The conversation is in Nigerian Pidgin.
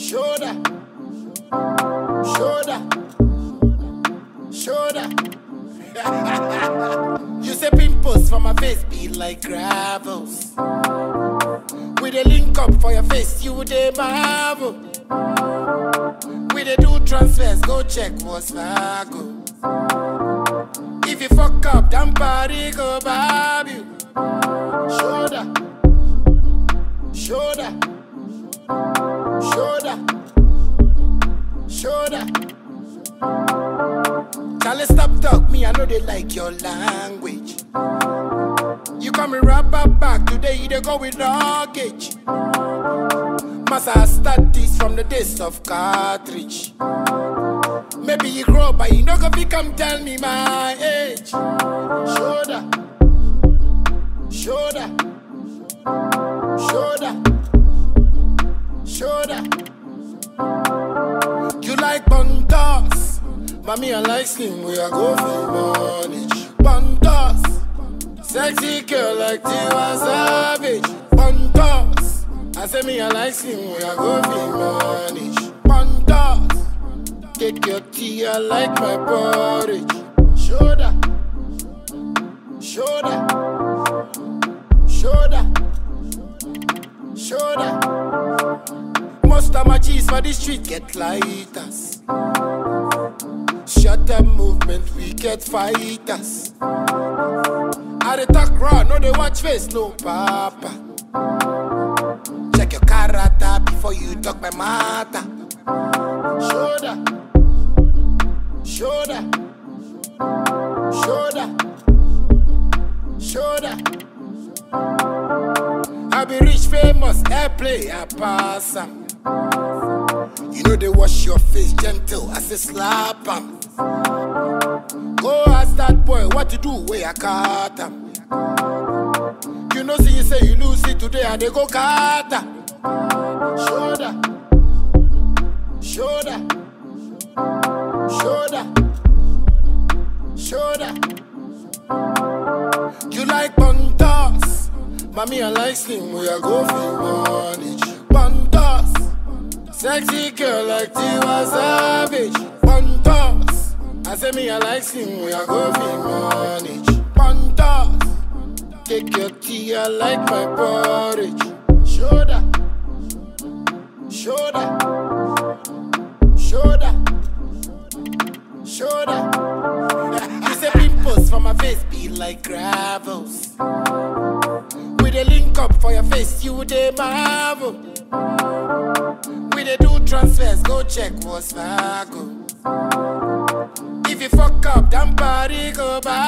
Shoulder, shoulder, shoulder. You say pimples for my face be like gravels. We dey link up for your face, you dey marvel. We dey do transfers, go check what's Fargo. If you fuck up, damn party go bob you. Shoulder, shoulder, shoulder, shoulder. Charlie, stop talk, me I know they like your language. You come and rap back today, you dey go with luggage. Massa start this from the days of cartridge. Maybe you grow, but you no go fi come tell me my age. Shoulder, shoulder, shoulder, shoulder. You like buntos, but me I like slim. We are go for money. Buntos, sexy girl like Tiwa Savage. Buntos, I say me I like slim. We are go for money. Buntos. Take your tea, I like my porridge. Shoulder, shoulder, shoulder, shoulder. Most of my cheese for the street get lighters. Shut up movement, we get fighters. I dey talk raw, no they watch face, no papa. Check your character before you talk my matter. Shoulder, shoulder, shoulder, shoulder. I be rich, famous, airplay, I pass 'em. You know they wash your face gentle, I say slap 'em. Go ask that boy what to do where I cut 'em. You know see you say you lose it today, I dey go kata. Shoulder, shoulder, shoulder, shoulder. You like buntos, but me I like slim. We are go for money. Buntos, sexy girl like Tiwa Savage. Buntos, I say me I like slim. We are go for money. Buntos, take your tea, I like my porridge. Shoulder, shoulder, shoulder, shoulder. You say pimples for my face be like gravels. We dey link up for your face, you dey marvel. We dey do transfers, go check what's Fargo. If you fuck up, damn party go back.